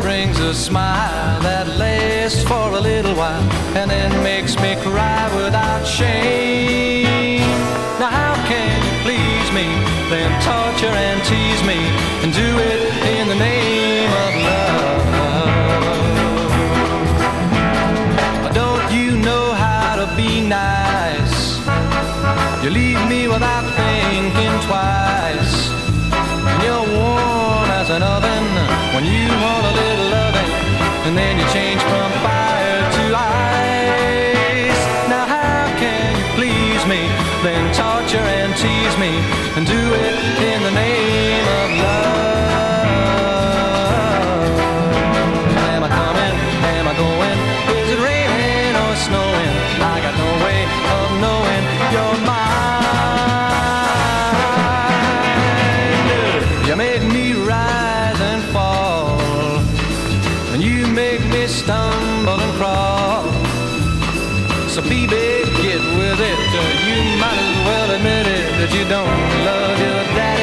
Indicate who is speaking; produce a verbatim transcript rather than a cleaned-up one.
Speaker 1: brings a smile that lasts for a little while and then makes me cry without shame. Now how can you please me, then torture and tease me, and do it in the name of love? Don't you know how to be nice? You leave me without thinking twice, and you're warm as an oven when you want a little loving, and then you change from fire to ice. Now how can you please me, then torture and tease me, and do it in the name of love? Am I coming? Am I going? Is it raining or snowing? I got no way of knowing you're mine. You make me rise and fall, and you make me stumble and crawl. So baby, get with it. You might as well admit it that you don't love your dad